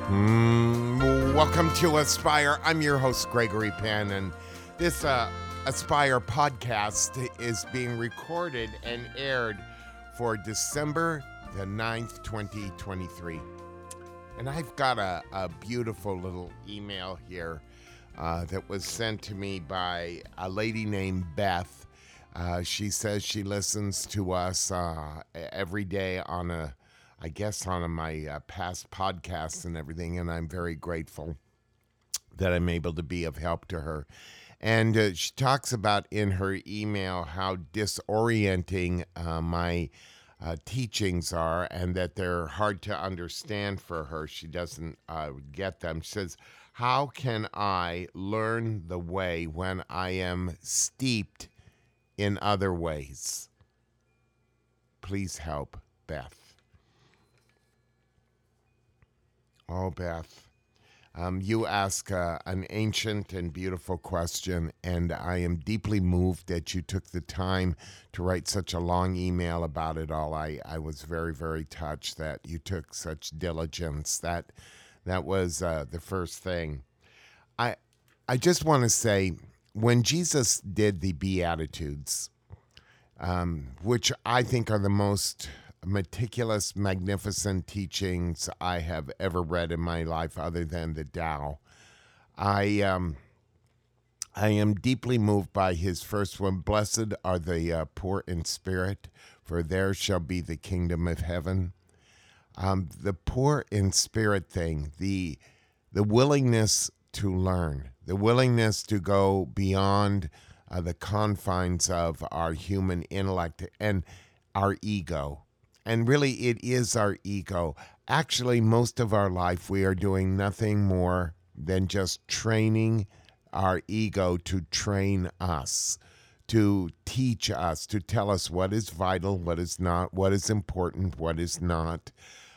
Welcome to Aspire. I'm your host, Gregory Penn, and this Aspire podcast is being recorded and aired for December the 9th, 2023. And I've got a beautiful little email here that was sent to me by a lady named Beth. She says she listens to us every day on my past podcasts and everything, and I'm very grateful that I'm able to be of help to her. And she talks about in her email how disorienting my teachings are and that they're hard to understand for her. She doesn't get them. She says, how can I learn the way when I am steeped in other ways? Please help, Beth. Oh, Beth, you ask an ancient and beautiful question, and I am deeply moved that you took the time to write such a long email about it all. I was very, very touched that you took such diligence. That was the first thing. I just want to say, when Jesus did the Beatitudes, which I think are the most meticulous, magnificent teachings I have ever read in my life, other than the Tao. I am deeply moved by his first one. Blessed are the poor in spirit, for theirs shall be the kingdom of heaven. The poor in spirit thing, the willingness to learn, the willingness to go beyond the confines of our human intellect and our ego. And really, it is our ego. Actually, most of our life, we are doing nothing more than just training our ego to train us, to teach us, to tell us what is vital, what is not, what is important, what is not.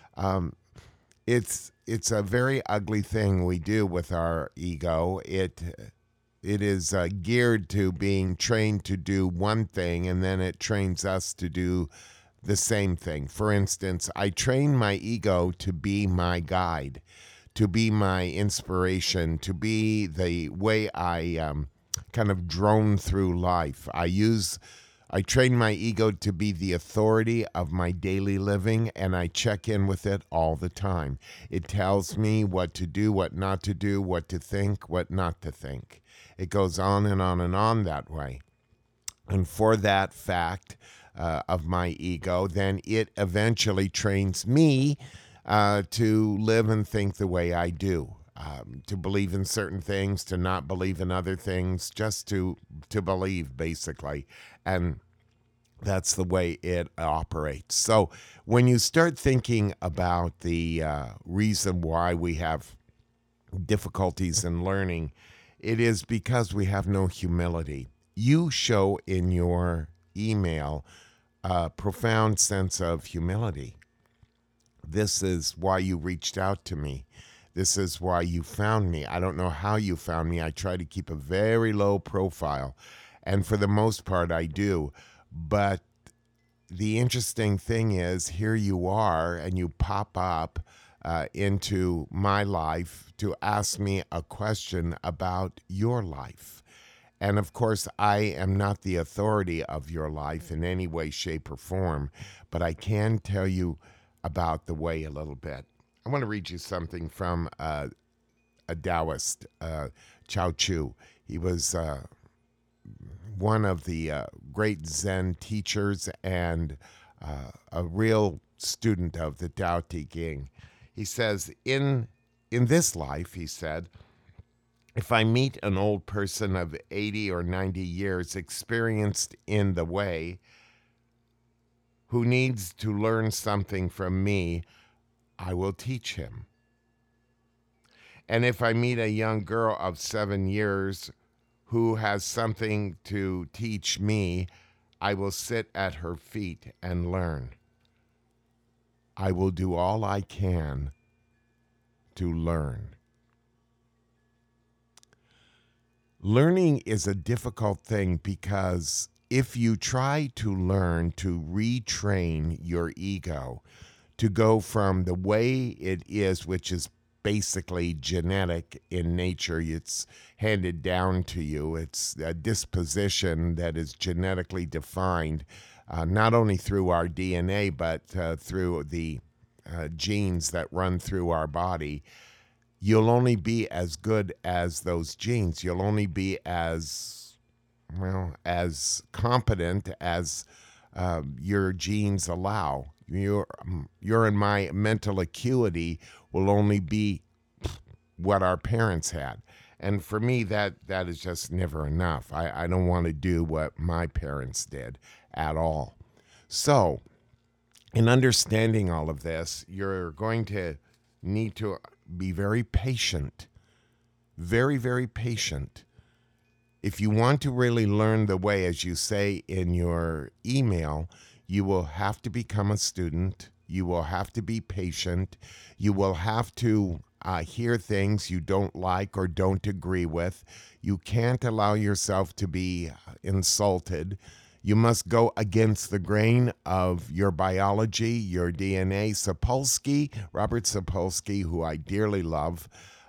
It's a very ugly thing we do with our ego. It is geared to being trained to do one thing, and then it trains us to do the same thing. For instance, I train my ego to be my guide, to be my inspiration, to be the way I kind of drone through life. I train my ego to be the authority of my daily living, and I check in with it all the time. It tells me what to do, what not to do, what to think, what not to think. It goes on and on and on that way. And for that fact of my ego, then it eventually trains me to live and think the way I do, to believe in certain things, to not believe in other things, just to believe, basically. And that's the way it operates. So when you start thinking about the reason why we have difficulties in learning, it is because we have no humility. You show in your email a profound sense of humility. This is why you reached out to me. This is why you found me. I don't know how you found me. I try to keep a very low profile, and for the most part I do. But the interesting thing is, here you are, and you pop up into my life to ask me a question about your life. And of course, I am not the authority of your life in any way, shape, or form, but I can tell you about the way a little bit. I want to read you something from a Taoist, Chao Chu. He was one of the great Zen teachers and a real student of the Tao Te Ching. He says, in this life, he said, if I meet an old person of 80 or 90 years experienced in the way who needs to learn something from me, I will teach him. And if I meet a young girl of 7 years who has something to teach me, I will sit at her feet and learn. I will do all I can to learn. Learning is a difficult thing because if you try to learn to retrain your ego to go from the way it is, which is basically genetic in nature. It's handed down to you. It's a disposition that is genetically defined, not only through our DNA, but through the genes that run through our body. You'll only be as good as those genes. You'll only be as, well, as competent as your genes allow. Your and my mental acuity will only be what our parents had. And for me, that is just never enough. I don't want to do what my parents did at all. So, in understanding all of this, you're going to need to be very patient. Very, very patient. If you want to really learn the way, as you say in your email, you will have to become a student. You will have to be patient. You will have to hear things you don't like or don't agree with. You can't allow yourself to be insulted. You must go against the grain of your biology, your DNA. Robert Sapolsky, who I dearly love,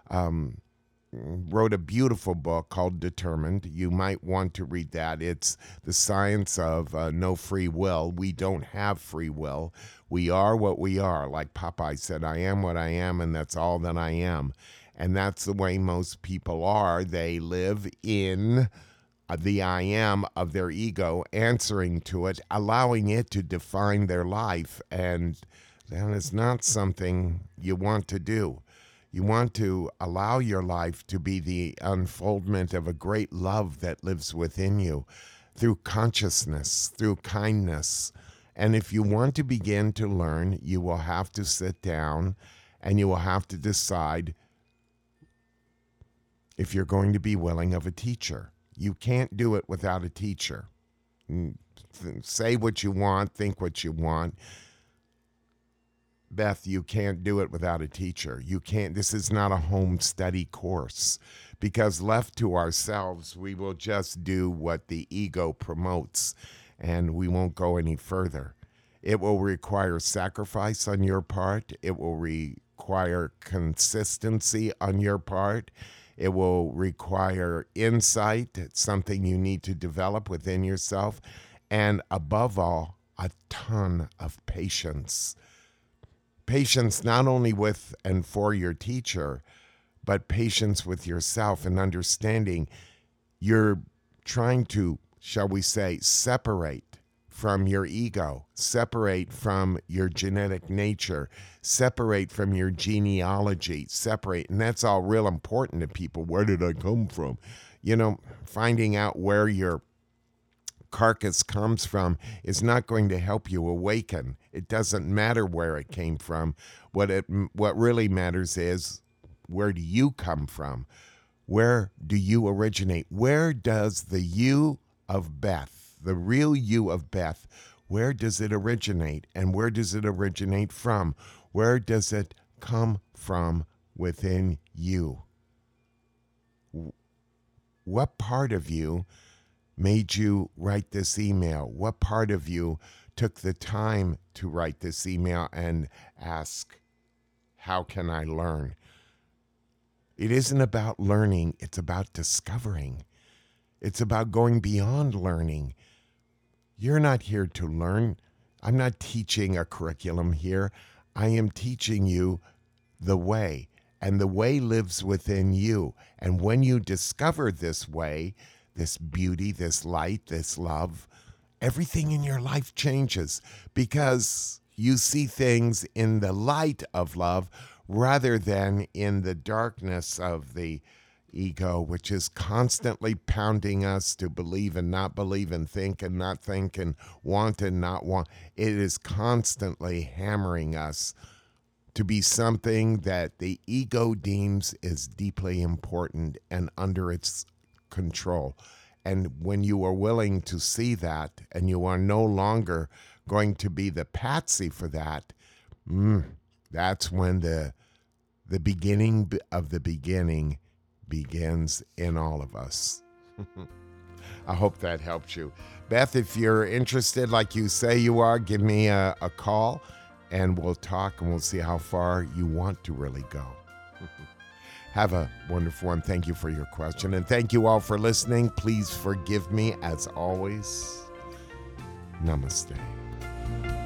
wrote a beautiful book called Determined. You might want to read that. It's the science of no free will. We don't have free will. We are what we are. Like Popeye said, I am what I am, and that's all that I am. And that's the way most people are. They live in the I am of their ego, answering to it, allowing it to define their life. And that is not something you want to do. You want to allow your life to be the unfoldment of a great love that lives within you through consciousness, through kindness. And if you want to begin to learn, you will have to sit down and you will have to decide if you're going to be willing of a teacher. You can't do it without a teacher. Say what you want, think what you want. Beth, you can't do it without a teacher. You can't. This is not a home study course, because left to ourselves, we will just do what the ego promotes and we won't go any further. It will require sacrifice on your part. It will require consistency on your part. It will require insight. It's something you need to develop within yourself. And above all, a ton of patience. Patience not only with and for your teacher, but patience with yourself and understanding you're trying to, shall we say, separate from your ego, separate from your genetic nature, separate from your genealogy, separate. And that's all real important to people. Where did I come from? You know, finding out where your carcass comes from is not going to help you awaken. It doesn't matter where it came from. What really matters is, where do you come from? Where do you originate? Where does the you of Beth, the real you of Beth, where does it originate? And where does it originate from? Where does it come from within you? What part of you made you write this email? What part of you took the time to write this email and ask, how can I learn? It isn't about learning, it's about discovering. It's about going beyond learning. You're not here to learn. I'm not teaching a curriculum here. I am teaching you the way, and the way lives within you. And when you discover this way, this beauty, this light, this love, everything in your life changes, because you see things in the light of love rather than in the darkness of the ego, which is constantly pounding us to believe and not believe, and think and not think, and want and not want. It is constantly hammering us to be something that the ego deems is deeply important and under its control. And when you are willing to see that, and you are no longer going to be the patsy for that, that's when the beginning of the beginning begins in all of us. I hope that helped you. Beth, if you're interested, like you say you are, give me a call and we'll talk, and we'll see how far you want to really go. Have a wonderful one. Thank you for your question. And thank you all for listening. Please forgive me as always. Namaste.